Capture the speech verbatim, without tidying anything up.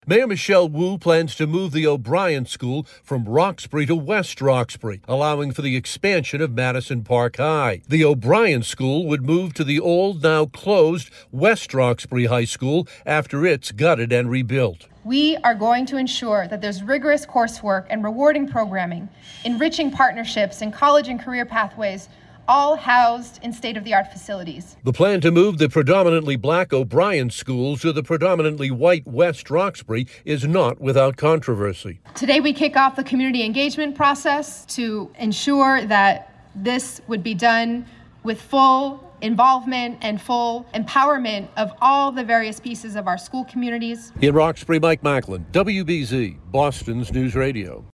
Mayor Michelle Wu plans to move the O'Brien School from Roxbury to West Roxbury, allowing for the expansion of Madison Park High. The O'Brien School would move to the old, now closed, West Roxbury High School after it's gutted and rebuilt. We are going to ensure that there's rigorous coursework and rewarding programming, enriching partnerships and college and career pathways, all housed in state-of-the-art facilities. The plan to move the predominantly black O'Brien School to the predominantly white West Roxbury is not without controversy. Today we kick off the community engagement process to ensure that this would be done with full involvement and full empowerment of all the various pieces of our school communities. In Roxbury, Mike Macklin, W B Z, Boston's News Radio.